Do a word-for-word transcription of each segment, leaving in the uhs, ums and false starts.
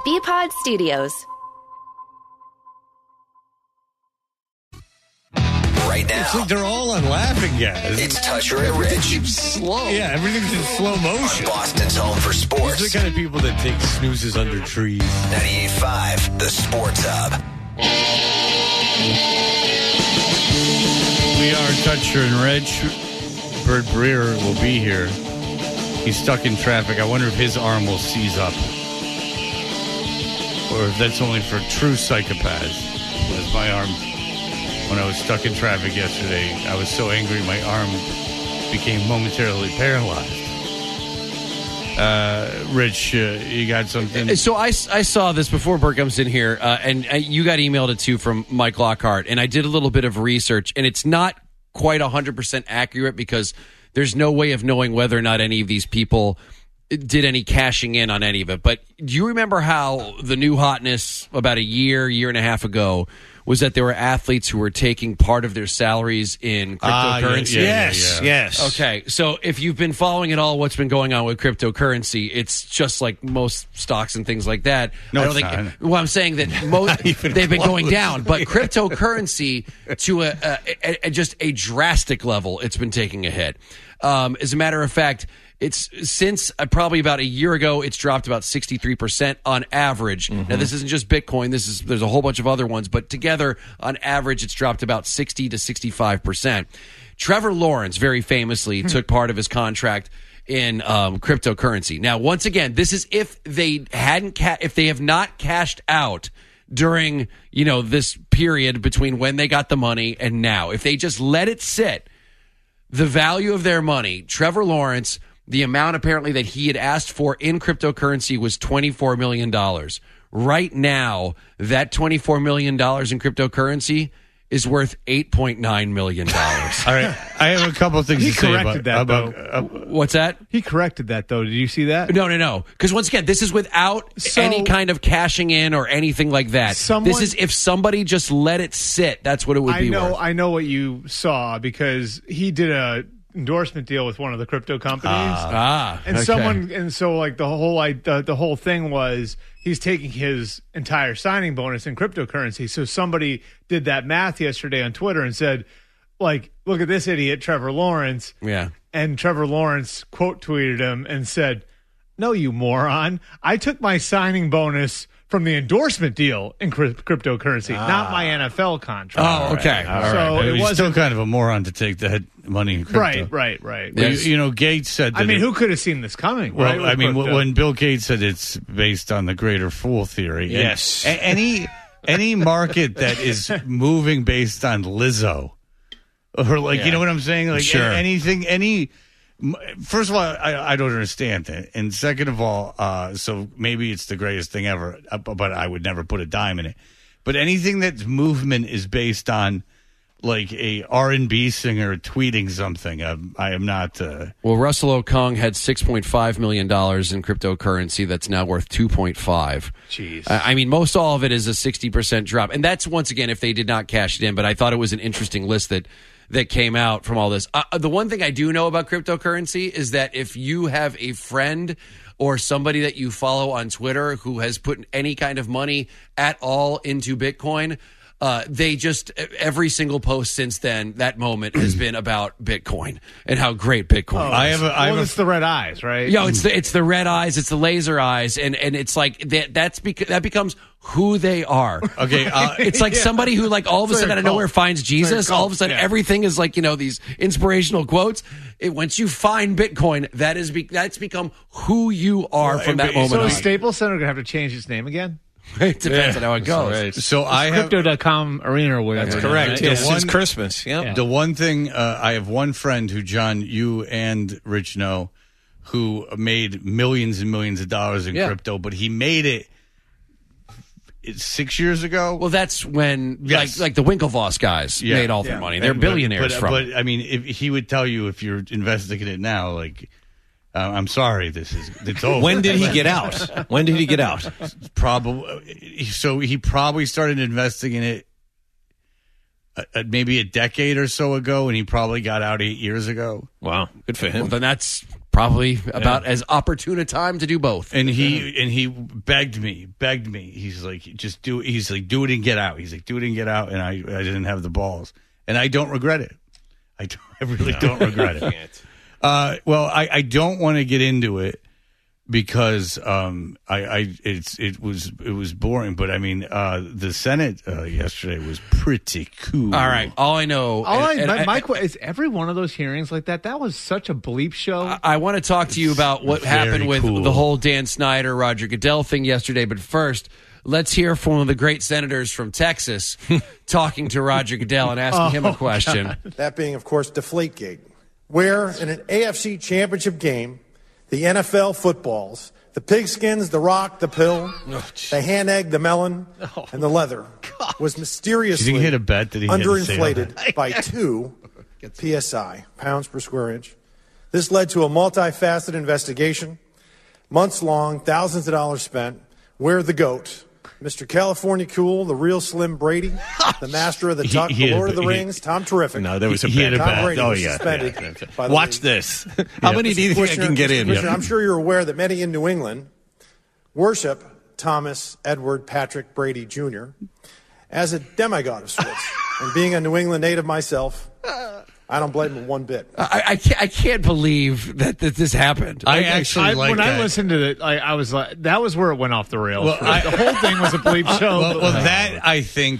B-Pod Studios. Right now. It's like they're all on laughing gas. It's Tusher and Rich. Slow. Yeah, everything's in slow motion. Boston's home for sports. These are the kind of people that take snoozes under trees. ninety-eight point five, the Sports Hub. We are Tusher and Rich. Bert Breer will be here. He's stuck in traffic. I wonder if his arm will seize up. Or if that's only for true psychopaths. Because my arm... When I was stuck in traffic yesterday, I was so angry my arm became momentarily paralyzed. Uh, Rich, uh, you got something? So I, I saw this before Bert comes in here, uh, and uh, you got emailed it too from Mike Lockhart, and I did a little bit of research, and it's not quite one hundred percent accurate because there's no way of knowing whether or not any of these people did any cashing in on any of it. But do you remember how the new hotness about a year, year and a half ago was that there were athletes who were taking part of their salaries in cryptocurrency? Uh, yeah, yeah, yes, yeah, yeah. yes. Okay, so if you've been following at all what's been going on with cryptocurrency, it's just like most stocks and things like that. No, I don't it's think. not. Well, I'm saying that most they've been going down, but cryptocurrency to a, a, a, a just a drastic level, it's been taking a hit. Um, as a matter of fact, it's since uh, probably about a year ago, it's dropped about sixty-three percent on average. Mm-hmm. Now, this isn't just Bitcoin. This is there's a whole bunch of other ones, but together, on average, it's dropped about sixty to sixty-five percent. Trevor Lawrence, very famously, took part of his contract in um, cryptocurrency. Now, once again, this is if they hadn't ca- if they have not cashed out during, you know, this period between when they got the money and now. If they just let it sit, the value of their money, Trevor Lawrence, the amount apparently that he had asked for in cryptocurrency was twenty-four million dollars. Right now, that twenty-four million dollars in cryptocurrency is worth eight point nine million dollars. All right, I have a couple of things He to say corrected about, that, about though. uh, What's that? He corrected that, though. Did you see that? No, no, no. Because once again, this is without So- any kind of cashing in or anything like that. Someone- this is if somebody just let it sit. That's what it would I be know, worth. I know what you saw because he did a endorsement deal with one of the crypto companies. ah, and okay. someone, and so like the whole, like the, the whole thing was he's taking his entire signing bonus in cryptocurrency. So somebody did that math yesterday on Twitter and said, like, look at this idiot, Trevor Lawrence. Yeah. And Trevor Lawrence quote tweeted him and said, "No, you moron. I took my signing bonus from the endorsement deal in crypt- cryptocurrency, Ah. not my N F L contract." Oh, okay. all So right. it He's wasn't- still kind of a moron to take that money in crypto. Right, right, right. Well, Yes. you, you know, Gates said that. I mean, it- who could have seen this coming? Well, right, with I mean, crypto? when Bill Gates said it's based on the greater fool theory. and Yes. a- any any market that is moving based on Lizzo, or like, Yeah. you know what I'm saying? Like Sure. a- anything, any. First of all, I, I don't understand that, and second of all, uh, so maybe it's the greatest thing ever, uh, but I would never put a dime in it. But anything that's movement is based on like a R and B singer tweeting something. I'm, I am not. Uh, Well, Russell Okung had six point five million dollars in cryptocurrency that's now worth two point five. Jeez. I I mean, most all of it is a sixty percent drop. And that's, once again, if they did not cash it in. But I thought it was an interesting list that, that came out from all this. Uh, the one thing I do know about cryptocurrency is that if you have a friend or somebody that you follow on Twitter who has put any kind of money at all into Bitcoin, Uh, they just, every single post since then, that moment has been about Bitcoin and how great Bitcoin is. I have a, I well, have a it's the red eyes, right? Yo, it's the it's the red eyes, it's the laser eyes, and, and it's like that. That's bec- that becomes who they are. Okay, uh, It's like somebody who, like, all of a It's sudden like out a of cult. nowhere finds Jesus. It's like a All of a cult, sudden, yeah. everything is like, you know, these inspirational quotes. It, once you find Bitcoin, that is be- that's become who you are from that moment So on. is Staples Center going to have to change its name again? It depends on how it goes. So I have Crypto dot com arena or whatever. That's correct. right. Yeah. Yeah. Since One- Christmas. Yep. Yeah. the one thing uh, I have one friend who, John, you and Rich know, who made millions and millions of dollars in Yeah. crypto, but he made it it's six years ago. Well, that's when Yes. like like the Winklevoss guys Yeah. made all their Yeah. money. They're And- but- billionaires but, from But it. I mean, if he would tell you if you're investing in it now, like. Uh, I'm sorry, this is it's over. When did he get out? When did he get out? Probably. So he probably started investing in it uh, uh, maybe a decade or so ago, and he probably got out eight years ago. Wow, good for him. Well, then that's probably about as opportune a time to do both. And he and he begged me, begged me. He's like, just do. He's like, do it and get out. He's like, do it and get out. And I, I didn't have the balls, and I don't regret it. I, don't, I really no. don't regret it. Uh, well, I, I don't want to get into it because um, I, I it's it was it was boring. But I mean, uh, the Senate uh, yesterday was pretty cool. All right, all I know, all and, I, and my, I, my qu- is every one of those hearings like that. That was such a bleep show. I, I want to talk to you about what Very happened with cool. the whole Dan Snyder, Roger Goodell thing yesterday. But first, let's hear from one of the great senators from Texas talking to Roger Goodell and asking Oh, him a question. God. That being, of course, Deflategate, where in an A F C championship game, the N F L footballs, the pigskins, the rock, the pill, Oh, the hand egg, the melon, Oh, and the leather was mysteriously Do you think he had a bet that he had to say all underinflated that? by two P S I, pounds per square inch. This led to a multifaceted investigation, months long, thousands of dollars spent. Where the GOAT? Mister California Cool, the real Slim Brady, the master of the tuck, He- he the had Lord a- of the he- Rings, Tom Terrific. No, there was a He had bet. a Tom bet. Brady Oh, was yeah, suspended. yeah, yeah. by the Watch league. this. How many do you think I Commissioner- can get in? Commissioner, here? I'm sure you're aware that many in New England worship Thomas Edward Patrick Brady Junior as a demigod of sorts. And being a New England native myself, I don't blame him one bit. I, I, can't, I can't believe that, that this happened. I Like, actually I, like when that. I listened to it, I, I was like, that was where it went off the rails. Well, I- the whole thing was a bleep show. Well, but- well, that I think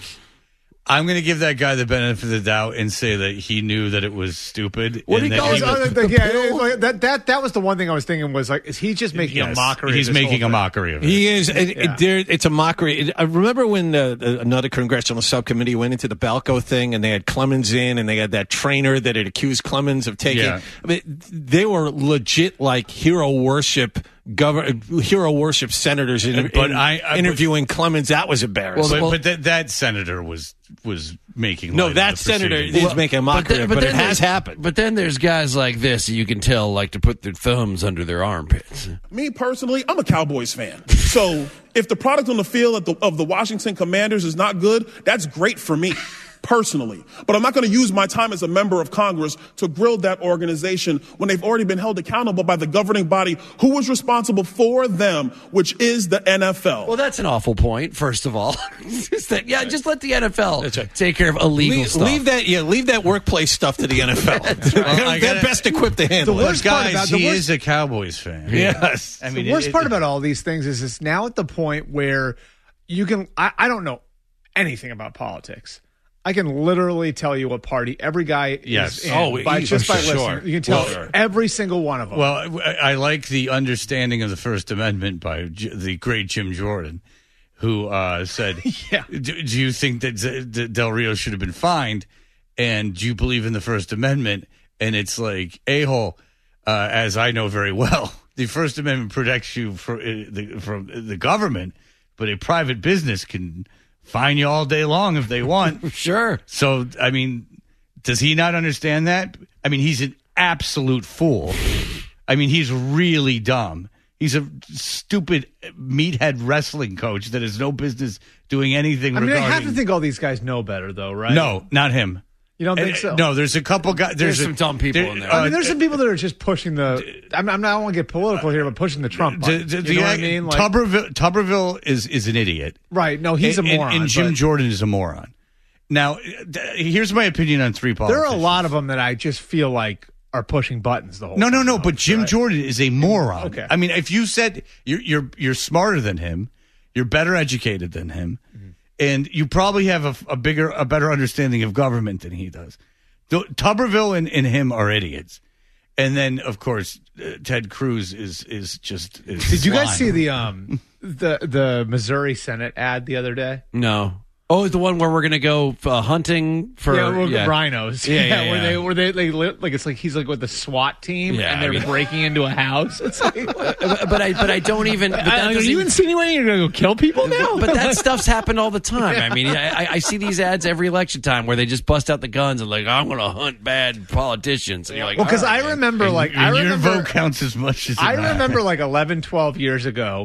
I'm going to give that guy the benefit of the doubt and say that he knew that it was stupid. What do and you that call he it? was- Oh, the- yeah, it- like, that that that was the one thing I was thinking was like, is he just making a Yes, mockery? He's of this making whole a thing? mockery of it. He is. It, Yeah. it, there, it's a mockery. It, I remember when the, the, another congressional subcommittee went into the Balco thing, and they had Clemens in, and they had that trainer that had accused Clemens of taking. Yeah. I mean, they were legit like hero worship. Govern, hero worship senators in, But in- I- I- interviewing Clemens. That was embarrassing. but Well, but that, that senator was was making no, light of that the senator proceedings. is making a mockery, then- but, but it then has there's- happened. But then there's guys like this you can tell like to put their thumbs under their armpits. Me personally, I'm a Cowboys fan. So if the product on the field of the, of the Washington Commanders is not good, that's great for me personally. But I'm not going to use my time as a member of Congress to grill that organization when they've already been held accountable by the governing body who was responsible for them, which is the N F L. Well, that's an awful point. First of all, Just that- yeah, just let the N F L That's right. take care of illegal Leave, stuff. leave that, yeah, leave that workplace stuff to the N F L. I They're gotta- best equipped to handle The it. worst part Guys, about- the he worst- is a Cowboys fan. Yes. I mean, the worst it- part it- about all these things is it's now at the point where you can. I, I don't know anything about politics. I can literally tell you what party every guy Yes. is in Oh, by, easy, just by for sure. listening. You can tell Well, every single one of them. Well, I I like the understanding of the First Amendment by J- the great Jim Jordan, who uh, said, Yeah. do, do you think that Z- that Del Rio should have been fined? And do you believe in the First Amendment?" And it's like, a-hole, uh, as I know very well, the First Amendment protects you for, uh, the, from the government, but a private business can fine you all day long if they want. Sure. So, I mean, does he not understand that? I mean, he's an absolute fool. I mean, he's really dumb. He's a stupid meathead wrestling coach that has no business doing anything I mean, I regarding... have to think all these guys know better, though, right? No, not him. You don't think Uh, so? No, there's a couple guys... There's a- some dumb people in there. I uh, mean, there's some people that are just pushing the. I'm, I'm not. I don't want to get political here, but pushing the Trump button. the- the- you know the- what I mean? Like, Tuberville, Tuberville is, is an idiot. right? No, he's and, a and- moron. And, Jim but Jordan is a moron. Now, th- here's my opinion on three there politicians. are a lot of them that I just feel like are pushing buttons the whole. No, no, time, no. though, But Jim right? Jordan is a moron. Okay. I mean, if you said you're you're you're smarter than him, you're better educated than him, Mm-hmm. and you probably have a, a bigger, a better understanding of government than he does. The, Tuberville and, and him are idiots. And then, of course, uh, Ted Cruz is is just. Is Did you guys slime. see the um the the Missouri Senate ad the other day? No. Oh, the one where we're gonna go uh, hunting for yeah, well, yeah. rhinos. Yeah, yeah, where yeah. they where they, they li- like it's like he's like with the SWAT team Yeah, and I they're mean- breaking into a house. It's like, but, but I but I don't even. But that are doesn't you even- insinuating you're gonna go kill people now? But that stuff's happened all the time. I mean, I, I see these ads every election time where they just bust out the guns and like, I'm going to hunt bad politicians. And you're like, well, because all right, I man. remember like And I your remember vote counts as much as it I matters. remember like eleven, twelve years ago,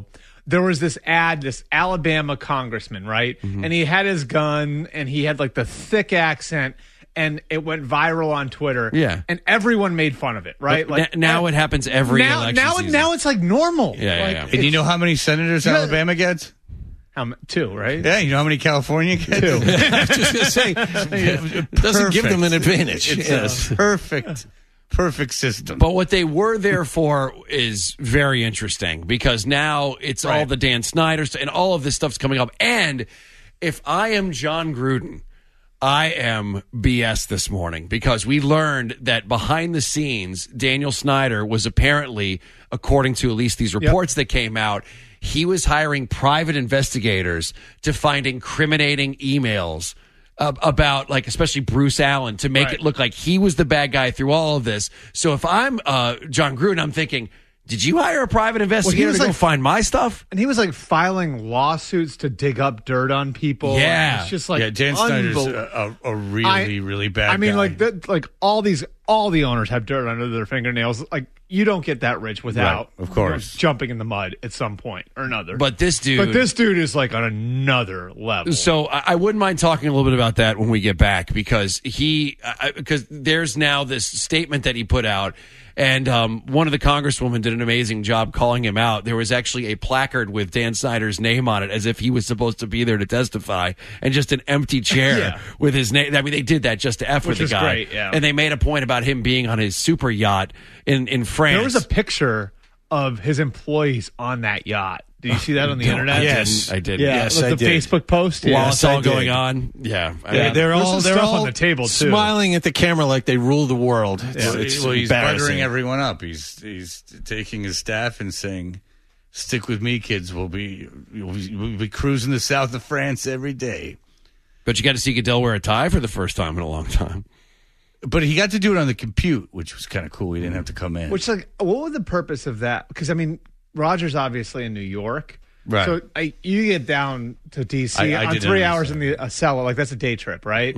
there was this ad, this Alabama congressman, right? Mm-hmm. And he had his gun and he had like the thick accent and it went viral on Twitter. Yeah. And everyone made fun of it, right? But like n- now it happens every now, election now, season. now it's like normal. Yeah, yeah, like, yeah. And you it's- know how many senators Yeah. Alabama gets? how m- two, right? Yeah, you know how many California gets? Two. I was just going to say, it doesn't give them an advantage. It's Yes. a perfect, perfect system. But what they were there for is very interesting because now it's all the Dan Snyder st- and all of this stuff's coming up. And if I am John Gruden, I am B S this morning because we learned that behind the scenes, Daniel Snyder was apparently, according to at least these reports that came out, he was hiring private investigators to find incriminating emails uh, about, like, especially Bruce Allen to make Right. it look like he was the bad guy through all of this. So if I'm uh, John Gruden, I'm thinking, did you hire a private investigator was to go like- find my stuff? And he was like filing lawsuits to dig up dirt on people. Yeah. It's just like yeah, Dan Snyder's unbel- a, a, a really, I- really bad I mean, guy. like that, like all these, all the owners have dirt under their fingernails. Like you don't get that rich without, Right, of course. jumping in the mud at some point or another. But this dude. but this dude is like on another level. So I I wouldn't mind talking a little bit about that when we get back because he I- because there's now this statement that he put out. And um, one of the congresswomen did an amazing job calling him out. There was actually a placard with Dan Snyder's name on it as if he was supposed to be there to testify and just an empty chair Yeah. with his name. I mean, they did that just to F with Which the is guy. great, yeah. And they made a point about him being on his super yacht in, in France. there was a picture of his employees on that yacht. Did you see that on the internet? Yes. I did. Yeah, Yes, with I the did. Facebook post. While Yeah. it's all I did. going on. Yeah. I Yeah, mean, they're There's all some they're stuff all on the table, too. smiling at the camera like they rule the world. It's, well, it's well, he's embarrassing. buttering everyone up. He's he's taking his staff and saying, "Stick with me, kids. We'll be we'll be, we'll be cruising the south of France every day." but you got to see Goodell wear a tie for the first time in a long time. But he got to do it on the compute, which was kind of cool. He didn't have to come in. Which, like, what was the purpose of that? Because I mean, Roger's obviously in New York, Right. So I, you get down to D C I- I on didn't three hours in understand. the a cellar, like that's a day trip, right?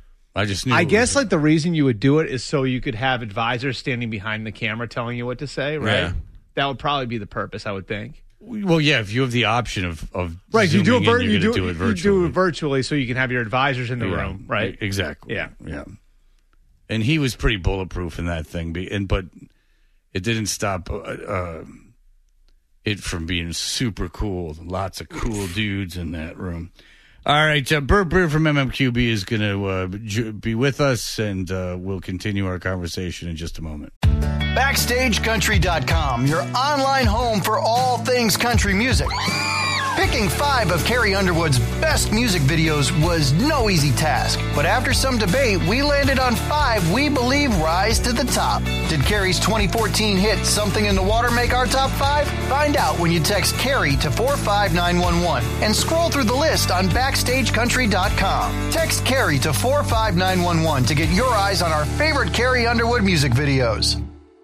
I just knew. I it guess was- like the reason you would do it is so you could have advisors standing behind the camera telling you what to say, right? Yeah. That would probably be the purpose, I would think. well, yeah. If you have the option of of Right, you do it, zooming vir- in, you you're do, gonna do it you virtually. do it virtually so you can have your advisors in the Yeah, room, right? Exactly. Yeah. yeah. And he was pretty bulletproof in that thing, be- and but it didn't stop uh, uh, it from being super cool. Lots of cool dudes in that room. All right, uh, Bert Breer from M M Q B is going to uh, ju- be with us, and uh, we'll continue our conversation in just a moment. Backstage Country dot com, your online home for all things country music. Picking five of Carrie Underwood's best music videos was no easy task, but after some debate, we landed on five we believe rise to the top. Did Carrie's twenty fourteen hit Something in the Water make our top five? Find out when you text Carrie to four five nine one one and scroll through the list on Backstage Country dot com. Text Carrie to four five nine one one to get your eyes on our favorite Carrie Underwood music videos.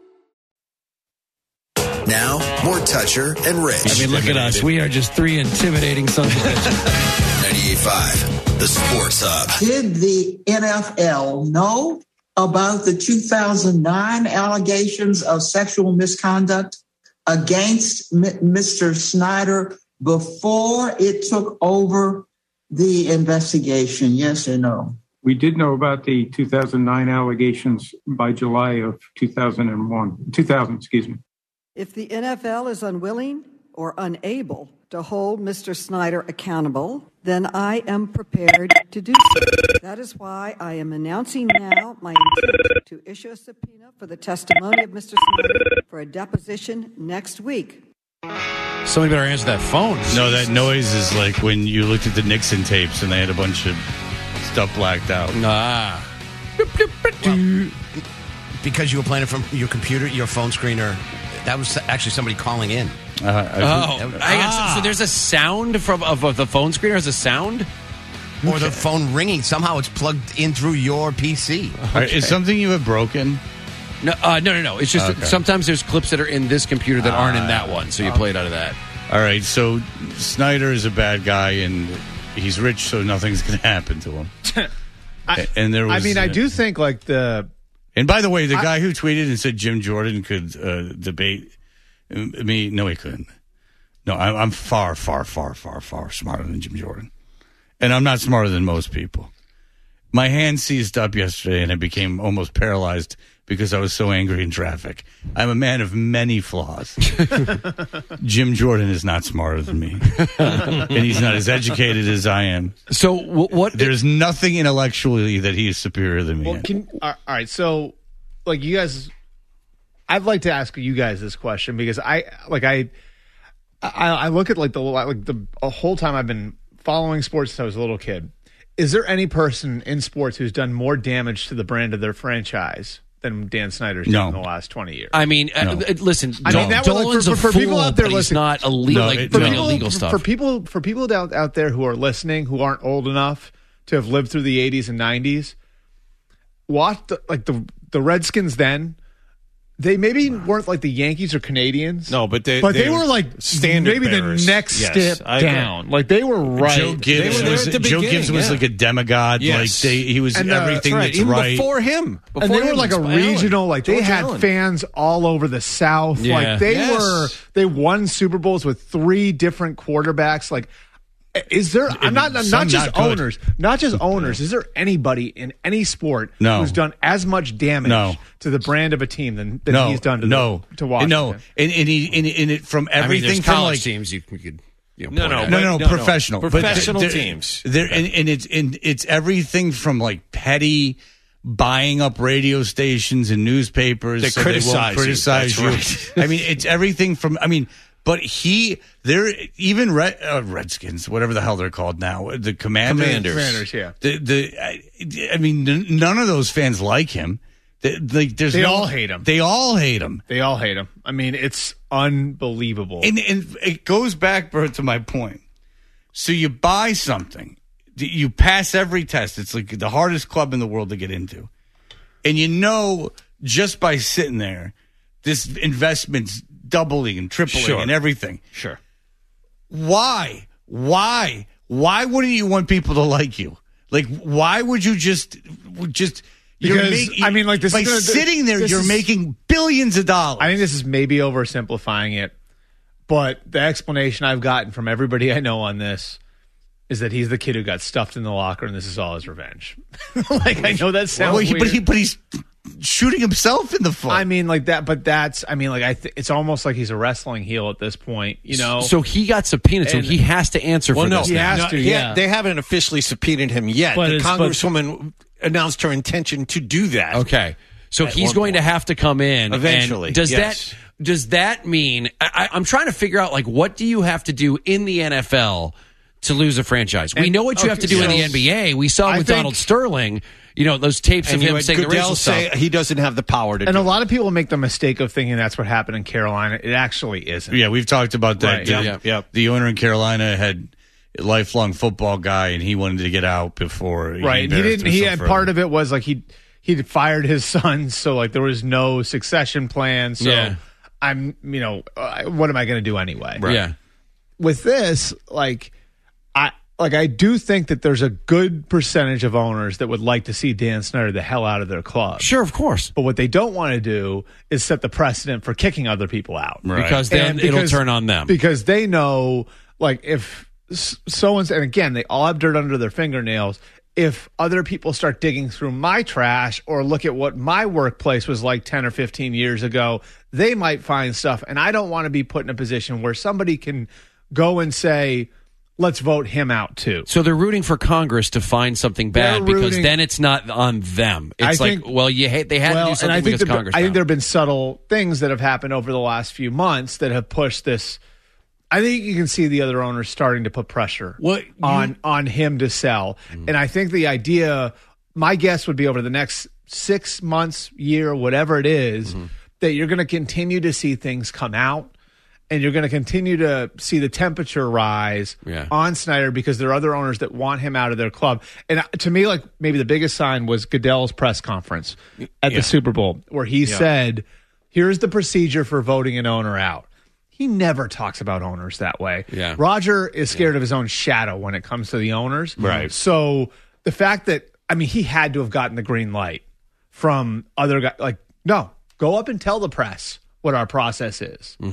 Now, more Toucher and Rich. I mean, look at us. We are just three intimidating sons of bitches. ninety-eight point five, the Sports Hub. Did the N F L know about the two thousand nine allegations of sexual misconduct against M- Mister Snyder before it took over the investigation? Yes or no? We did know about the two thousand nine allegations by July of two thousand one, two thousand, excuse me. If the N F L is unwilling or unable to hold Mister Snyder accountable, then I am prepared to do so. That is why I am announcing now my intent to issue a subpoena for the testimony of Mister Snyder for a deposition next week. Somebody better answer that phone. No, that noise is like when you looked at the Nixon tapes and they had a bunch of stuff blacked out. Ah. Because you were playing it from your computer, your phone screener. That was actually somebody calling in. Uh, I, Oh, I guess, so, so there's a sound from of, of the phone screener has a sound, Or the phone ringing. Somehow it's plugged in through your P C. All right, is something you have broken? No, uh, no, no, no. It's just Okay. sometimes there's clips that are in this computer that aren't in that one, so you play it out of that. All right, so Snyder is a bad guy and he's rich, so nothing's going to happen to him. I, and there was, I mean, I uh, do think like the. And by the way, the I- guy who tweeted and said Jim Jordan could uh, debate me, no, he couldn't. No, I'm, I'm far, far, far, far, far smarter than Jim Jordan. And I'm not smarter than most people. My hand seized up yesterday and I became almost paralyzed because I was so angry in traffic. I'm a man of many flaws. Jim Jordan is not smarter than me. And he's not as educated as I am. So what? There's nothing intellectually that he is superior than me. Well, can, all right, so like you guys, I'd like to ask you guys this question because I like I, I, I look at like the like the a whole time I've been following sports since I was a little kid. Is there any person in sports who's done more damage to the brand of their franchise than Dan Snyder's done No. in the last twenty years? I mean, No. uh, listen, I mean, that was like Dolan's for, a for, for fool, people out there but he's listening. not illegal, No, like it- for doing people, illegal for, stuff. for people, for people out, out there who are listening who aren't old enough to have lived through the eighties and nineties, watch the, like the the Redskins then. They maybe weren't like the Yankees or Canadians. No, but they, but they, they were were like standard maybe bearers. the next Yes, step I agree. down. Like they were right. Joe Gibbs They were there was at the Joe beginning, Gibbs was yeah. like a demigod. Yes. Like they, he was And, uh, everything That's right. that's Even right. before him. Before and they were him, like a it's Allen. regional, like they George had Allen. fans all over the South. Yeah. Like they Yes. were, they won Super Bowls with three different quarterbacks. Like, is there? I'm not not some just not good. owners, not just owners. Is there anybody in any sport No. who's done as much damage No. to the brand of a team than, than no, he's done to no, the, to Washington? No, and, and he and, and it from I mean, everything there's from college like teams you, you could. You know, No, point no, at. no, Wait, no, no, no. professional, But Professional they're- teams. They're, and, and it's and it's everything from like petty buying up radio stations and newspapers. They so criticize they won't you. criticize you. That's I mean, it's everything from. I mean, but he, they're even Red, uh, Redskins, whatever the hell they're called now, the Commanders. Commanders. Commanders, yeah. The the. I, I mean, n- none of those fans like him. They, like, there's They no- all hate him. They all hate him. They all hate him. I mean, it's unbelievable. And, and it goes back, Bert, to my point. So you buy something, you pass every test. It's like the hardest club in the world to get into. And you know, just by sitting there, this investment's doubling and tripling Sure. and everything. Sure. Why? Why? Why wouldn't you want people to like you? Like, why would you just, just, you're Because, making, I mean, like, this by is gonna- sitting there, this you're is- making billions of dollars. I think this is maybe oversimplifying it, but the explanation I've gotten from everybody I know on this is that he's the kid who got stuffed in the locker and this is all his revenge. Like, I know that sounds well, he, weird. but he, but he's shooting himself in the foot. I mean, like that, but that's, I mean, like, I th- it's almost like he's a wrestling heel at this point, you know? So he got subpoenaed, so And- he has to answer Well, for no, this. He now. has no, to, he- yeah. They haven't officially subpoenaed him yet. But the it's- but- congresswoman announced her intention to do that. Okay, so At he's one going to point. have to come in Eventually, and does yes. that does that mean? I, I'm trying to figure out like what do you have to do in the N F L to lose a franchise? We And- know what you have okay, to do in so- the N B A. We saw I with think- Donald Sterling. You know those tapes And of you him had saying the Goodell racial say stuff. he doesn't have the power to And do a lot of people make the mistake of thinking that's what happened in Carolina. It actually isn't. Yeah, we've talked about that. Right, The, yeah. Yep, yep. the owner in Carolina had a lifelong football guy, and he wanted to get out before. Right. And he didn't, he had part of it was like he, he fired his sons. So like there was no succession plan. So Yeah. I'm, you know, uh, what am I going to do anyway? Yeah. With this, like, I, like I do think that there's a good percentage of owners that would like to see Dan Snyder the hell out of their club. Sure, of course. But what they don't want to do is set the precedent for kicking other people out. Right. Because then And it'll because- turn on them. Because they know, like, if so and and again, they all have dirt under their fingernails. If other people start digging through my trash or look at what my workplace was like ten or fifteen years ago, they might find stuff. And I don't want to be put in a position where somebody can go and say, let's vote him out too. So they're rooting for Congress to find something bad They're because rooting- then it's not on them. It's I like, think- well, you hate, they had well, to do something and I think because there- Congress. I think found. there have been subtle things that have happened over the last few months that have pushed this. I think you can see the other owners starting to put pressure What you- on on him to sell, Mm. and I think the idea, my guess would be over the next six months, year, whatever it is, Mm-hmm. that you're going to continue to see things come out, and you're going to continue to see the temperature rise Yeah. on Snyder because there are other owners that want him out of their club. And uh, to me, like maybe the biggest sign was Goodell's press conference at Yeah. the Super Bowl, where he Yeah. said, "Here's the procedure for voting an owner out." He never talks about owners that way. Yeah. Roger is scared of his own shadow when it comes to the owners. Right. So the fact that, I mean, he had to have gotten the green light from other guys. Like, no, go up and tell the press what our process is. Mm-hmm.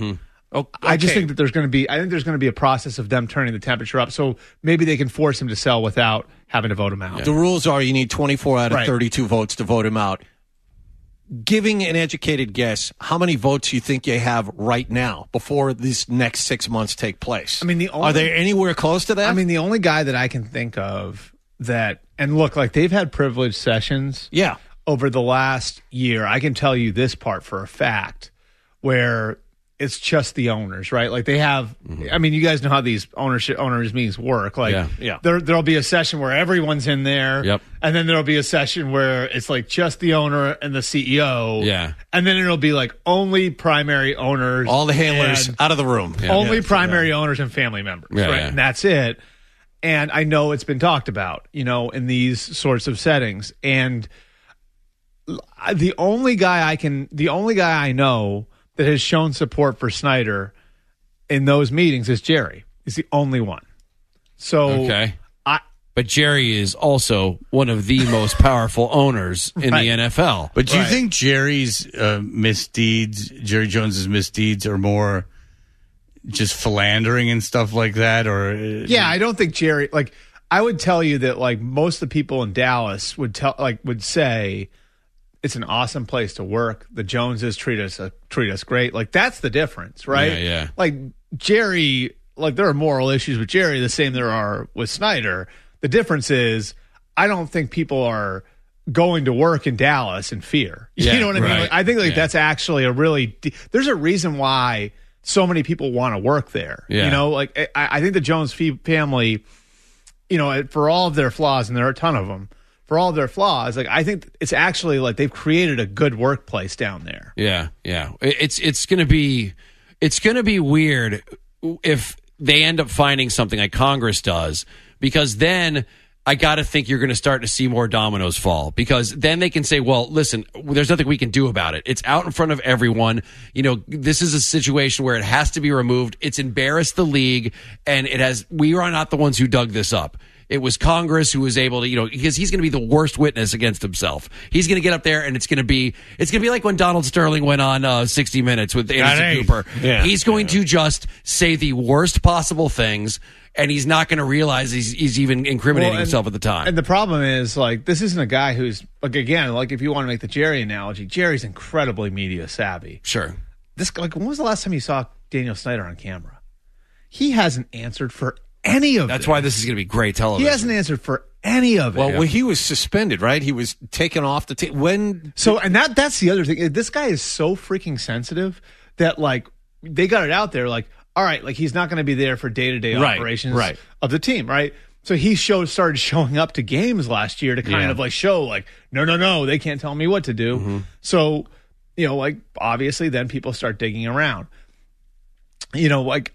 Okay. I just think that there's going to be. I think there's going to be a process of them turning the temperature up, so maybe they can force him to sell without having to vote him out. The rules are you need twenty-four out of Right. thirty-two votes to vote him out. Giving an educated guess, how many votes you think you have right now before these next six months take place? I mean, the only, are they anywhere close to that? I mean, the only guy that I can think of that, and look, like they've had privileged sessions, yeah, over the last year. I can tell you this part for a fact, where it's just the owners, right? Like they have, mm-hmm. I mean, you guys know how these ownership owners meetings work. Like yeah, yeah. There, there'll be a session where everyone's in there. Yep. And then there'll be a session where it's like just the owner and the C E O. Yeah. And then it'll be like only primary owners. All the handlers and out of the room. Yeah. Only yeah. primary yeah. owners and family members. Yeah, right. yeah. And that's it. And I know it's been talked about, you know, in these sorts of settings. And the only guy I can, the only guy I know that has shown support for Snyder in those meetings is Jerry. He's the only one. So, okay. I, but Jerry is also one of the most powerful owners in Right. the N F L. But do you Right. think Jerry's uh, misdeeds, Jerry Jones's misdeeds, are more just philandering and stuff like that, or uh, yeah, I don't think Jerry. Like, I would tell you that like most of the people in Dallas would tell, like, would say it's an awesome place to work. The Joneses treat us uh, treat us great. Like that's the difference, right? Yeah, yeah. Like Jerry, like there are moral issues with Jerry, the same there are with Snyder. The difference is, I don't think people are going to work in Dallas in fear. Yeah, you know what I mean? right. Like, I think like Yeah. that's actually a really. De- There's a reason why so many people want to work there. Yeah. You know, like I, I think the Jones family, you know, for all of their flaws, and there are a ton of them. For all of their flaws, like I think it's actually like they've created a good workplace down there. Yeah, yeah. It- It's it's gonna be it's gonna be weird if they end up finding something like Congress does, because then I got to think you're going to start to see more dominoes fall, because then they can say, well, listen, there's nothing we can do about it. It's out in front of everyone. You know, this is a situation where it has to be removed. It's embarrassed the league, and it has. We are not the ones who dug this up. It was Congress who was able to, you know, because he's going to be the worst witness against himself. He's going to get up there, and it's going to be, it's going to be like when Donald Sterling went on uh, sixty minutes with Anderson Right. Cooper. Yeah. He's going to just say the worst possible things, and he's not going to realize he's, he's even incriminating Well, and- himself at the time. And the problem is, like, this isn't a guy who's, like, again, like, if you want to make the Jerry analogy, Jerry's incredibly media savvy. Sure. This, like, when was the last time you saw Daniel Snyder on camera? He hasn't answered for any of That's this. why this is going to be great television. He hasn't answered for any of it. Well, well, he was suspended, right? He was taken off the team. When So, and that that's the other thing. This guy is so freaking sensitive that, like, they got it out there, like, all right, like, he's not going to be there for day-to-day Right, operations right. of the team, right? So he showed, started showing up to games last year to kind Yeah. of, like, show, like, no, no, no, they can't tell me what to do. Mm-hmm. So, you know, like, obviously then people start digging around. You know, like,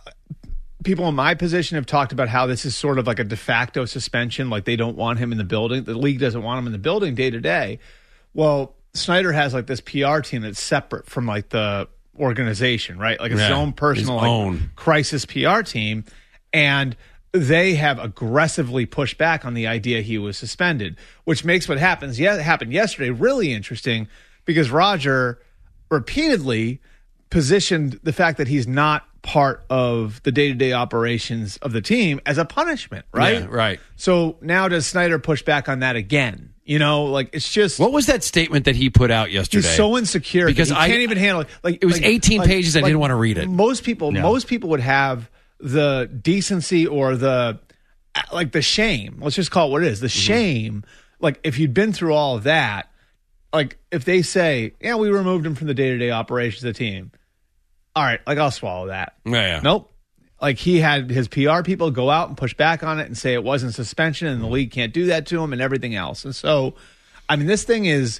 people in my position have talked about how this is sort of like a de facto suspension, like they don't want him in the building. The league doesn't want him in the building day to day. Well, Snyder has like this P R team that's separate from like the organization, right? Like it's Yeah, his own personal his like, own. crisis P R team. And they have aggressively pushed back on the idea he was suspended, which makes what happens yeah happened yesterday really interesting, because Roger repeatedly positioned the fact that he's not part of the day-to-day operations of the team as a punishment, right? Yeah, right. So now does Snyder push back on that again? You know, like it's just What was that statement that he put out yesterday? he's so insecure Because because he I- can't even handle it. Like It was like- eighteen like- pages. I like didn't want to read it. Most people, No. most people would have the decency or the like the shame. Let's just call it what it is. The shame. Like if you'd been through all of that, like if they say, "Yeah, we removed him from the day-to-day operations of the team." All right, like I'll swallow that. Yeah, yeah. Nope. Like he had his P R people go out and push back on it and say it wasn't suspension and the league can't do that to him and everything else. And so, I mean, this thing is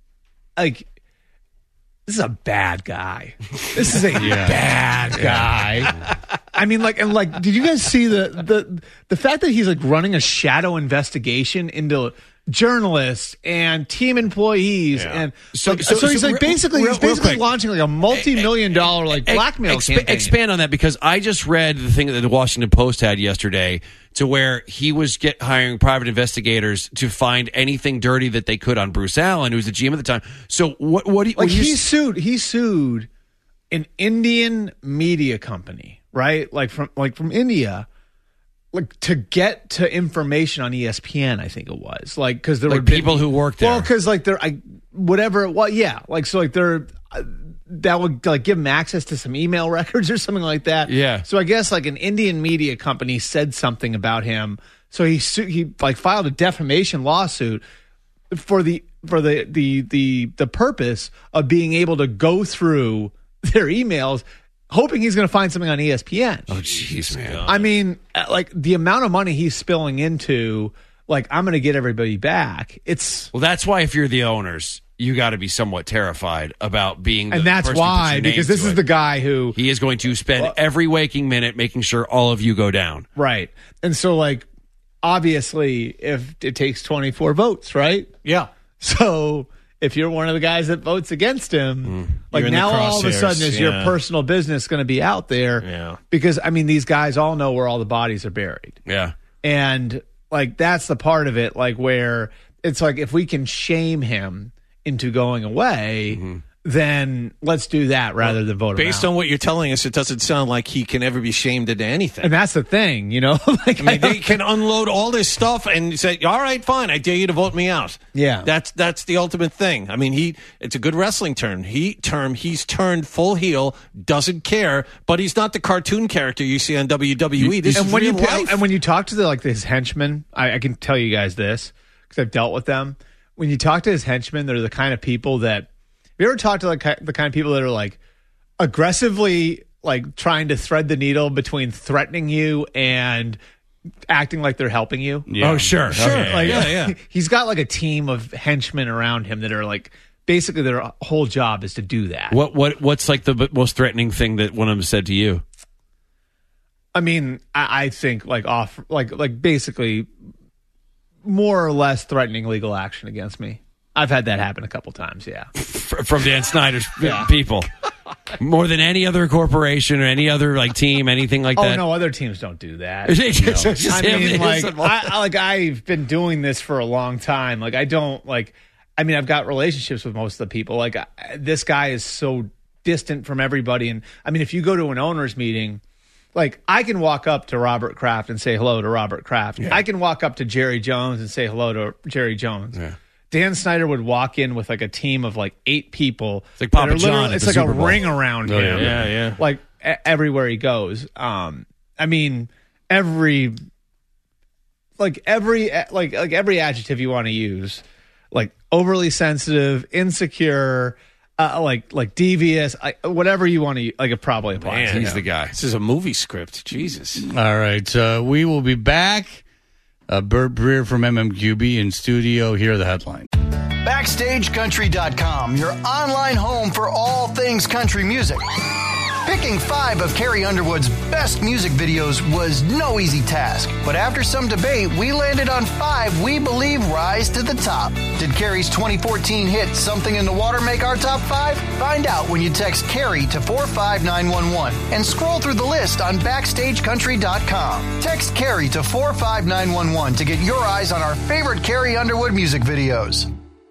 like, this is a bad guy. This is a bad guy. I mean, like, and like, did you guys see the the the fact that he's like running a shadow investigation into journalists and team employees, Yeah. and So- like, so- so, he's so like real- basically real- he's real basically quick. launching like a multi-million dollar like blackmail Exp- campaign. Expand on that, because I just read the thing that the Washington Post had yesterday, to where he was get hiring private investigators to find anything dirty that they could on Bruce Allen, who was the G M at the time. So what? What do you? Like what do you he s- sued, he sued an Indian media company, right? Like from like from India, like to get to information on E S P N, I think it was like because there Like were been- people who work there. Well, because like they're I whatever. Well, yeah, like so like they're. Uh, that would like give him access to some email records or something like that. Yeah. So I guess like an Indian media company said something about him. So he su- he like filed a defamation lawsuit for the for the the the the purpose of being able to go through their emails, hoping he's going to find something on E S P N. Oh, jeez, man. I mean, like the amount of money he's spilling into, like I'm going to get everybody back. It's Well, that's why if you're the owners, you got to be somewhat terrified about being the and that's person who puts why your name because this to is it. the guy who He is going to spend every waking minute making sure all of you go down. right. And so like obviously if it takes twenty-four votes, right? Yeah. So if you're one of the guys that votes against him, like You're in the now all of a crosshairs, sudden is your yeah. personal business going to be out there? Yeah. Because I mean these guys all know where all the bodies are buried. Yeah. And like that's the part of it like where it's like if we can shame him into going away, Mm-hmm. then let's do that rather than vote him Based out. on what you're telling us, it doesn't sound like he can ever be shamed into anything. And that's the thing, you know? like I mean, they can unload all this stuff and say, "All right, fine, I dare you to vote me out." Yeah. that's that's the ultimate thing. I mean, he it's a good wrestling term. He term he's turned full heel, doesn't care, but he's not the cartoon character you see on W W E. This and is when real you life. and when you talk to the like his henchmen, I, I can tell you guys this because I've dealt with them. When you talk to his henchmen, they're the kind of people that. Have you ever talked to like the kind of people that are like aggressively like trying to thread the needle between threatening you and acting like they're helping you? Yeah. Oh, sure. Sure. Okay. Like, Yeah, yeah. He's got like a team of henchmen around him that are like basically their whole job is to do that. What what what's like the b- most threatening thing that one of them said to you? I mean, I, I think like off, like like basically more or less threatening legal action against me. I've had that happen a couple times. Yeah, F- from Dan Snyder's Yeah. people, more than any other corporation or any other like team, anything like oh that. no, other teams don't do that. It's just- it's just I him. mean, It's like involved. I, I- like I've been doing this for a long time. Like I don't like. I mean, I've got relationships with most of the people. Like I, this guy is so distant from everybody, and I mean, if you go to an owners meeting. Like, I can walk up to Robert Kraft and say hello to Robert Kraft. I can walk up to Jerry Jones and say hello to Jerry Jones. Yeah. Dan Snyder would walk in with like a team of like eight people. It's like Papa that are John literally- at It's the like Super a Bowl. ring around Oh, him. yeah, yeah. Like e- everywhere he goes. Um, I mean, every like every like like every adjective you want to use, like overly sensitive, insecure. Uh, like like devious, I, whatever you want to like, it probably applies. Man, He's the guy. This is a movie script. Jesus. All right. Uh, we will be back. Uh, Bert Breer from M M Q B in studio. Here are the headlines. Backstage Country dot com, your online home for all things country music. Picking five of Carrie Underwood's best music videos was no easy task, but after some debate, we landed on five we believe rise to the top. Did Carrie's twenty fourteen hit Something in the Water make our top five? Find out when you text Carrie to four five nine one one and scroll through the list on Backstage Country dot com. Text Carrie to four five nine one one to get your eyes on our favorite Carrie Underwood music videos.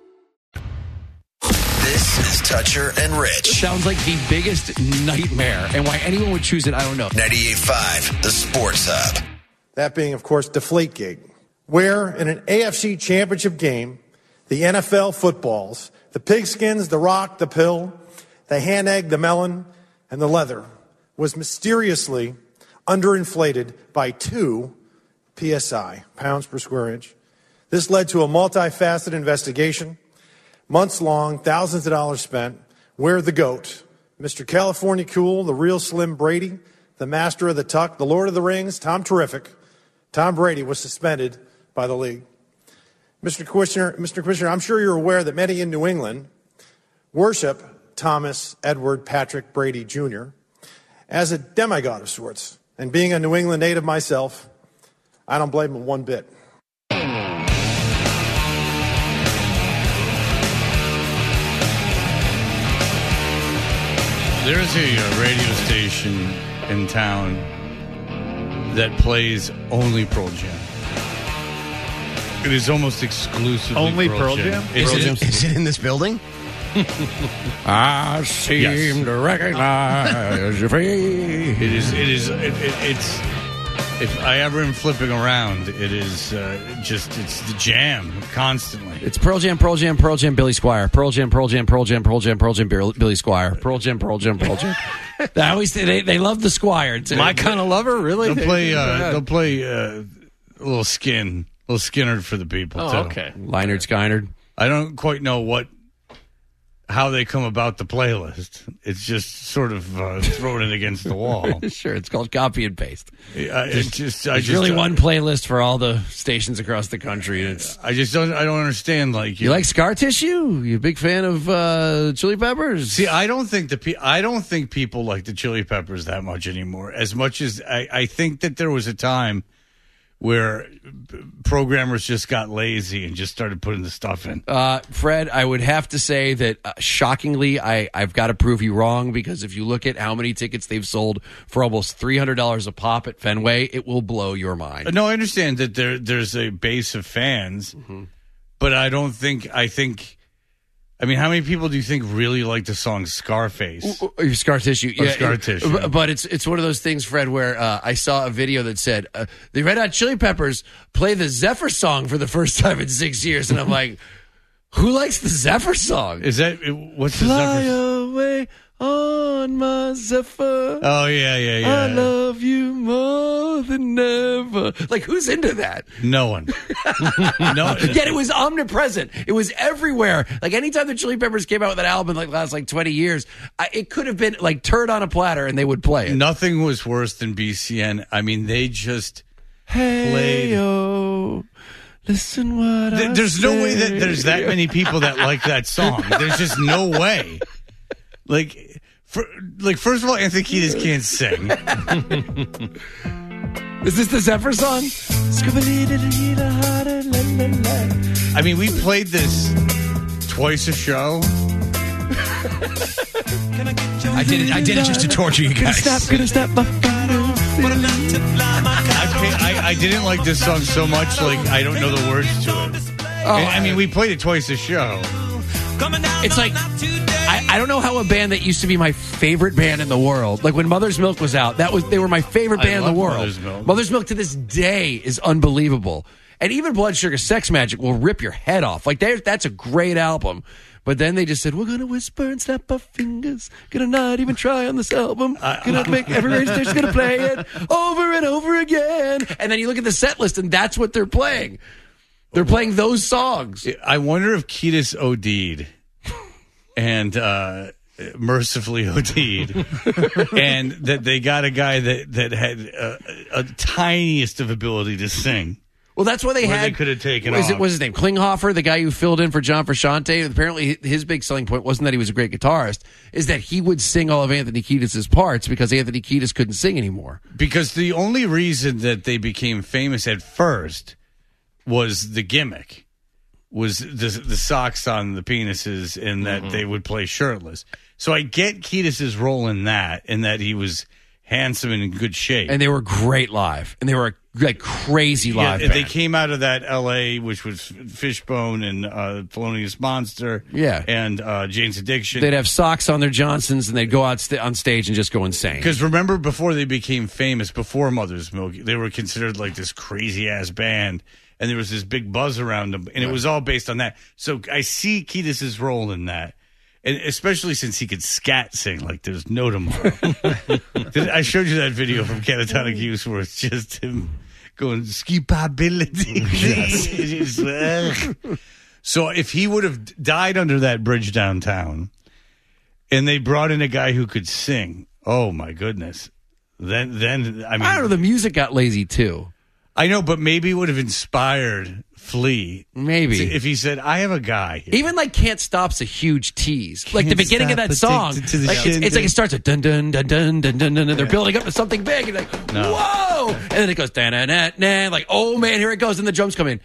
This is Toucher and Rich. Sounds like the biggest nightmare, and why anyone would choose it, I don't know. ninety-eight point five, the Sports Hub. That being, of course, Deflategate, where in an A F C championship game, the N F L footballs, the pigskins, the rock, the pill, the hand egg, the melon, and the leather was mysteriously underinflated by two P S I, pounds per square inch. This led to a multifaceted investigation, months long, thousands of dollars spent. Where the GOAT, Mister California Cool, the real Slim Brady, the master of the tuck, the Lord of the Rings, Tom Terrific, Tom Brady was suspended by the league. Mister Kushner, Mister Kushner, I'm sure you're aware that many in New England worship Thomas Edward Patrick Brady Junior as a demigod of sorts. And being a New England native myself, I don't blame him one bit. There's a, uh radio station in town that plays only Pearl Jam. It is almost exclusively Only Pearl, Pearl Jam. Jam? It's Is in- it, is it in this building? I seem Yes. to recognize your face. It is. It is. It, it, it's. If I ever am flipping around, it is uh, just. It's the jam constantly. It's Pearl Jam, Pearl Jam, Pearl Jam, Billy Squire. Pearl Jam, Pearl Jam, Pearl Jam, Pearl Jam, Pearl Jam, Bill- Billy Squire. Pearl Jam, Pearl Jam, Pearl Jam. I always they they love the Squire. Too. My kind of lover, really? They'll play. Uh, they'll play uh, a little skin, a little Skinner for the people. Oh, too. okay. Leinard Skynyrd. I don't quite know what, how they come about the playlist. It's just sort of uh, throwing it against the wall. Sure, it's called copy and paste. I, it just, I There's just, really uh, one playlist for all the stations across the country. And it's I just don't. I don't understand. Like you like Scar Tissue? You a big fan of uh, Chili Peppers? See, I don't think the pe- I don't think people like the Chili Peppers that much anymore. As much as I, I think that there was a time where programmers just got lazy and just started putting the stuff in. Uh, Fred, I would have to say that uh, shockingly, I, I've got to prove you wrong, because if you look at how many tickets they've sold for almost three hundred dollars a pop at Fenway, it will blow your mind. No, I understand that there there's a base of fans, Mm-hmm. but I don't think I think. I mean, how many people do you think really like the song Scarface? Or your Scar Tissue. Or Yeah, Scar it- Tissue. But, but it's it's one of those things, Fred, where uh, I saw a video that said uh, the Red Hot Chili Peppers play the Zephyr song for the first time in six years. And I'm like, who likes the Zephyr song? Is that what's the Fly Zephyr? away on my Zephyr. Oh yeah, yeah, yeah. I love you more than ever. Like, who's into that? No one. No. Yet it was omnipresent. It was everywhere. Like, anytime the Chili Peppers came out with an album, like last like twenty years, I, it could have been like turd on a platter, and they would play it. Nothing was worse than B C N. I mean, they just Hey played. yo, listen what I Th- There's no say. way that there's that many people that like that song. There's just no way. Like, for, like first of all, Anthony Kiedis can't sing. Is this the Zephyr song? I mean, we played this twice a show. I did it. I did it just to torture you guys. Stop, gonna stop my I, pay, I I didn't like this song so much, like I don't know the words to it. Oh, And, I mean, we played it twice a show. It's like, I, I don't know how a band that used to be my favorite band in the world, like when Mother's Milk was out, that was they were my favorite I band in the love world. Mother's Milk. Mother's Milk to this day is unbelievable. And even Blood Sugar Sex Magic will rip your head off. Like, there's- that's a great album. But then they just said, we're going to whisper and snap our fingers. Going to not even try on this album. Going to make every radio station's going to play it over and over again. And then you look at the set list, and that's what they're playing. They're playing those songs. I wonder if Kiedis OD'd and uh, mercifully OD'd, and that they got a guy that that had a, a tiniest of ability to sing. Well, that's why they Where had. they could have taken was off. It was his name Klinghoffer, the guy who filled in for John Frusciante. Apparently, his big selling point wasn't that he was a great guitarist, is that he would sing all of Anthony Kiedis' parts because Anthony Kiedis couldn't sing anymore. Because the only reason that they became famous at first was the gimmick, was the the socks on the penises, and that Mm-hmm. they would play shirtless. So I get Kiedis' role in that, in that he was handsome and in good shape. And they were great live, and they were like crazy live. Yeah, they band. came out of that L A, which was Fishbone and uh, Thelonious Monster, Yeah. and uh, Jane's Addiction. They'd have socks on their Johnsons, and they'd go out st- on stage and just go insane. Because remember, before they became famous, before Mother's Milk, they were considered like this crazy ass band, and there was this big buzz around them, and it was all based on that. So I see Kiedis' role in that, and especially since he could scat sing like there's no tomorrow. I showed you that video from Catatonic Youth where it's just him going skipability. Yes. So if he would have died under that bridge downtown, and they brought in a guy who could sing, oh my goodness, then then I mean, I don't know. The music got lazy too. I know, but maybe it would have inspired Flea. Maybe. If he said, I have a guy here. Even like "Can't Stop's a huge tease. Like the Can't beginning of Stop, that song, Addicted to the like, it's, Shindig. it's like it starts with dun dun dun dun dun dun dun. And they're building up to something big, and like No. whoa, and then it goes da na na na. Like oh man, here it goes, and the drums come in.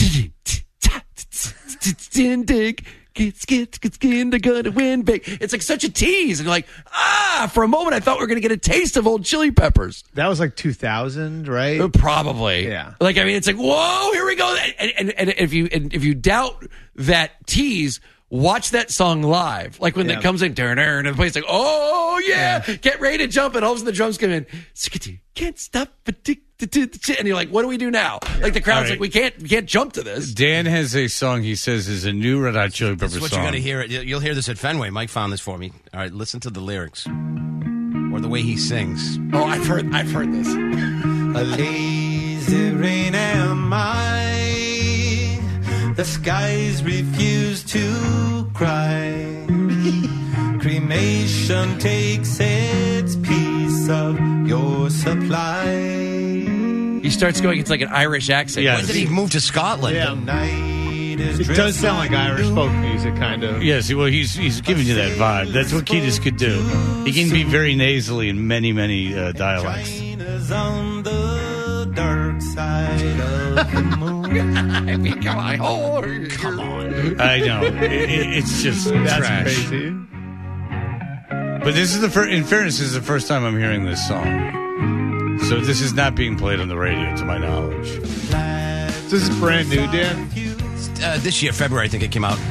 Get get get skin to gonna win big. It's like such a tease, and you're like ah. For a moment, I thought we were gonna get a taste of old Chili Peppers. That was like two thousand, right? Uh, Probably. Yeah. Like, I mean, it's like, whoa, here we go. And, and, and if you and if you doubt that tease, watch that song live. Like when Yeah. it comes in, turn, and the play's like, oh, yeah, yeah, get ready to jump. And all of a sudden the drums come in, can't stop, and you're like, what do we do now? Like the crowd's right. like, we can't, we can't jump to this. Dan has a song he says is a new Red Hot Chili Peppers That's what song. you got to hear. You'll hear this at Fenway. Mike found this for me. All right, listen to the lyrics or the way he sings. Oh, I've heard, I've heard this. A lazy rain am I. The skies refuse to cry. Cremation takes its piece of your supply. He starts going, it's like an Irish accent. Yes. When did he move to Scotland? Yeah. Night is It does sound like Irish folk music, kind of. Yes, well, he's he's giving you that vibe. That's what Kiedis could do. He can be very nasally in many, many uh, dialects. China's on the dark side of the moon. I mean, come on. Oh, come on. I know. It, it, it's just That's trash. crazy. But this is the first, in fairness, this is the first time I'm hearing this song. So this is not being played on the radio, to my knowledge. This is brand new, Dan. Uh, this year, February, I think it came out.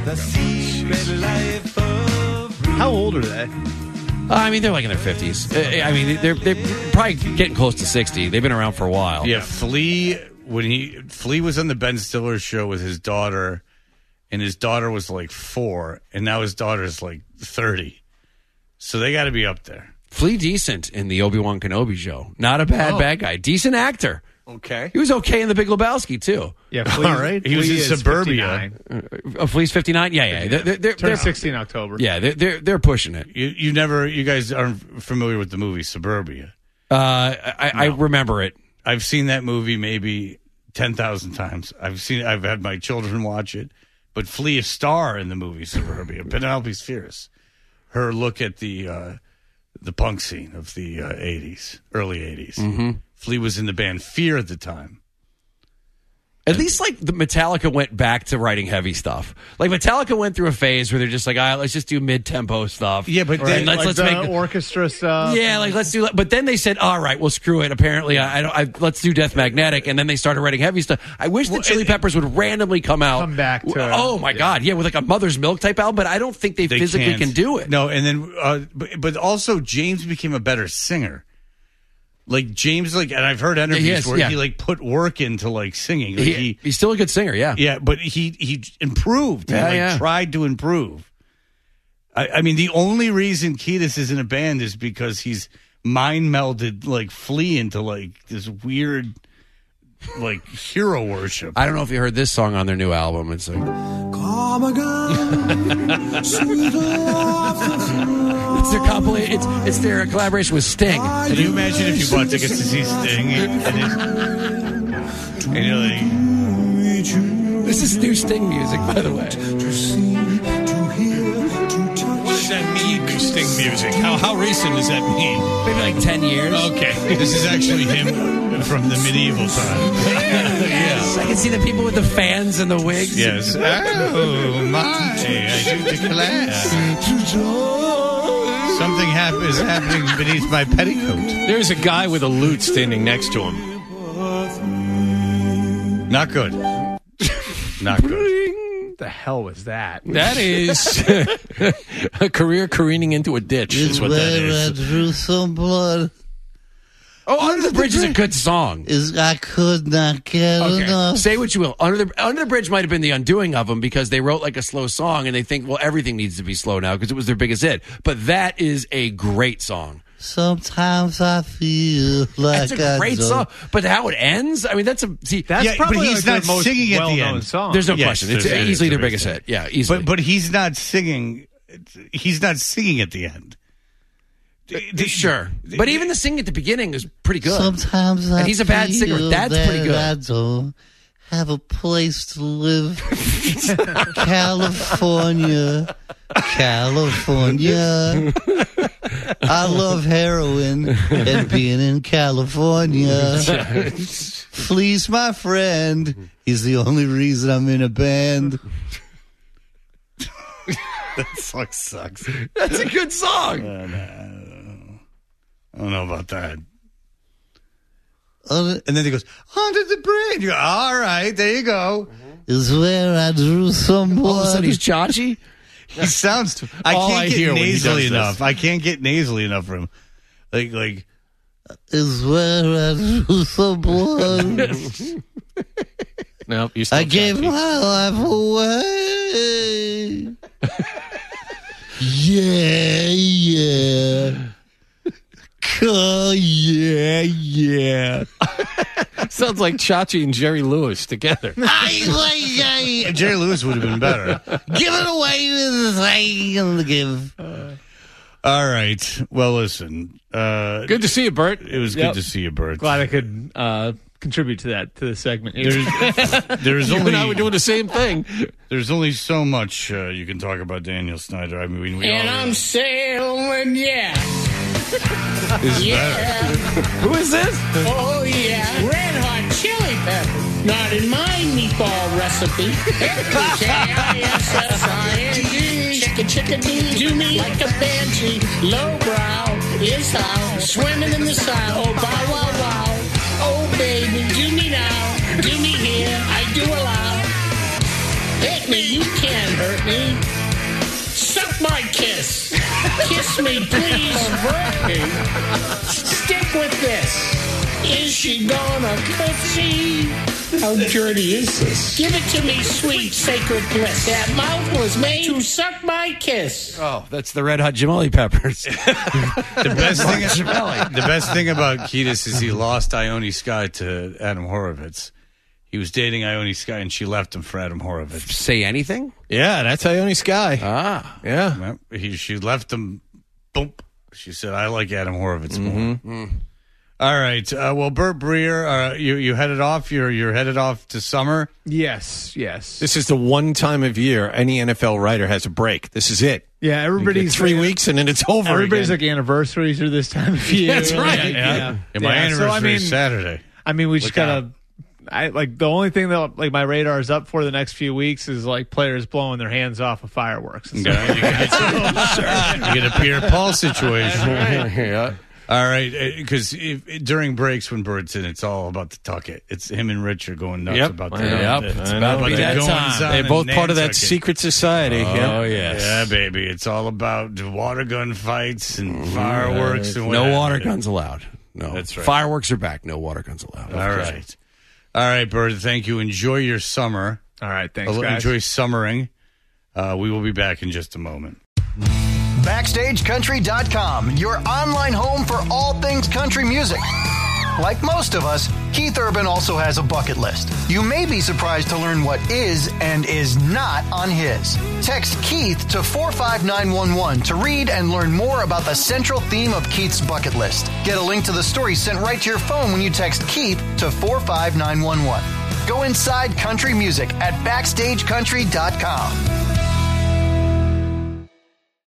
How old are they? Uh, I mean, they're like in their fifties. Uh, I mean, they're they're probably getting close to sixty. They've been around for a while. Yeah, Flea when he Flea was on the Ben Stiller show with his daughter, and his daughter was like four, and now his daughter's like thirty. So they got to be up there. Flea decent in the Obi-Wan Kenobi show. Not a bad Oh. bad guy. Decent actor. Okay. He was okay in The Big Lebowski too. Yeah, All right. He was in Suburbia. Uh, Flea's fifty-nine. Yeah, yeah. They're, they're, they're, Turned they're- sixty in October. Yeah, they're, they're they're pushing it. You you never you guys aren't familiar with the movie Suburbia. Uh, I, I remember it. I've seen that movie maybe ten thousand times. I've seen I've had my children watch it. But Flea a star in the movie Suburbia. Penelope Spheris. Her look at the uh, the punk scene of the uh, eighties, early eighties. Mhm. Flea was in the band Fear at the time. At least, like, the Metallica went back to writing heavy stuff. Like, Metallica went through a phase where they're just like, all right, let's just do mid-tempo stuff. Yeah, but Right? then, let's, like let's the make orchestra stuff. Yeah, like let's do. But then they said, "All right, well, screw it." Apparently, I, I don't. I, let's do Death Magnetic, and then they started writing heavy stuff. I wish the Chili Peppers would randomly come out, Come back to it. Oh my God, yeah, with like a Mother's Milk type album. But I don't think they, They physically can't. can do it. No, and then, uh, but, but also James became a better singer. Like James, like, and I've heard interviews He is, where yeah. he like put work into like singing. Like, He- he, he's still a good singer. Yeah, yeah, but he he improved. He Yeah, like, yeah. tried to improve. I, I mean, the only reason Kiedis is in a band is because he's mind melded like Flea into like this weird like hero worship. I don't know if you heard this song on their new album. It's like, Come again, sweet love. it's their compilation. It's it's their collaboration with Sting. Can you imagine if you bought tickets to see Sting and, and, it, and you're like, This is new Sting music, by the way. What does that mean, new Sting music? How how recent does that mean? Maybe like ten years. Okay. this is actually him from the medieval time. Yes, I can see the people with the fans and the wigs. Yes. Oh my! I do declare. Something hap- is happening beneath my petticoat. There's a guy with a lute standing next to him. Not good. Not good. What the hell was that? That is a career careening into a ditch. Is what that is. Drew some blood. Oh, Under the Bridge is a good song. Is I could not get Okay, enough. say what you will. Under the Under the Bridge might have been the undoing of them because they wrote like a slow song and they think, well, everything needs to be slow now because it was their biggest hit. But that is a great song. Sometimes I feel like That's a great I song. But how it ends, I mean, that's a see. That's Yeah, but probably he's like not their most singing at the well-known end. song. There's no Yes, question. It's there's- easily their there's- biggest hit. Yeah, easily. But but he's not singing. He's not singing at the end. sure. But even the singing at the beginning is pretty good. Sometimes I And he's a bad singer. feel That's pretty that good. I don't have a place to live. California, California. I love heroin and being in California. Flea's my friend. He's the only reason I'm in a band. That song sucks. That's a good song. Uh, no, I don't know about that. Uh, And then he goes, under the bridge. You go, all right, there you go. Is where I drew some All of a sudden blood. he's Chachi. He sounds. I All can't I get hear when he nasally does this. enough. I can't get nasally enough for him. Like, like. Is where I lose some blood. No, you still I gave choppy. my life away. Yeah, yeah. Oh, yeah, yeah. Sounds like Chachi and Jerry Lewis together. I like I Jerry Lewis would have been better. give it away with the give. All right. Well, listen. Uh, Good to see you, Bert. It was Yep. good to see you, Bert. Glad I could uh, contribute to that to the segment. There's, there's You only and I were doing the same thing. there's only so much uh, you can talk about Daniel Snyder. I mean, we And all, I'm sailing, yeah. This is Yeah. Who is this? Oh, yeah. Red hot chili pepper. Not in my meatball recipe. K I S S I N G. Chicka chicka dee. Do me like a banshee. Lowbrow is how. Swimming in the South. Oh, bow wow wow. Oh, baby. Do me now. Do me here. I do allow. Hit me. You can't hurt me. Suck my kiss. Kiss me, please. Avert me. Stick with this. Is she gonna curtsy? How dirty is this? Give it to me, sweet, sacred bliss. That mouth was made to suck my kiss. Oh, that's the Red Hot Chili Peppers. the best thing. The best thing about Kiedis is he lost Ione Sky to Adam Horovitz. He was dating Ione Sky, and she left him for Adam Horovitz. Say anything? Yeah, that's Ione Sky. Ah, yeah. Well, he, she left him. Boom. She said, "I like Adam Horovitz more." Mm-hmm. All right. Uh, well, Bert Breer, uh, you you headed off. You're you're headed off to summer. Yes, yes. This is the one time of year any N F L writer has a break. This is it. Yeah, everybody's three weeks and then it's over. Everybody's again. like anniversaries are this time of year. That's right. Like, Yeah, yeah. yeah. My Yeah, anniversary so, I mean, is Saturday. I mean, we just Look gotta. I like the only thing that like my radar is up for the next few weeks is like players blowing their hands off of fireworks. And Okay, stuff. you get, you get a Pierre Paul situation. yeah. All right, because during breaks when Bert's in, it's all about the tuck it. It's him and Rich are going nuts Yep. about I the, know. Yep. It's It's about about to the be that goings time. on They're in both part of that Nantucket. secret society. Oh, yeah. yes. Yeah, baby. It's all about water gun fights and fireworks and no whatever. water guns allowed. No, That's right. Fireworks are back. No water guns allowed. All right. All right, Bert. Thank you. Enjoy your summer. All right, thanks, Uh, guys. Enjoy summering. Uh, we will be back in just a moment. Backstage Country dot com, your online home for all things country music. Like most of us, Keith Urban also has a bucket list. You may be surprised to learn what is and is not on his. Text Keith to four five nine one one to read and learn more about the central theme of Keith's bucket list. Get a link to the story sent right to your phone when you text Keith to four five nine one one. Go inside country music at Backstage Country dot com.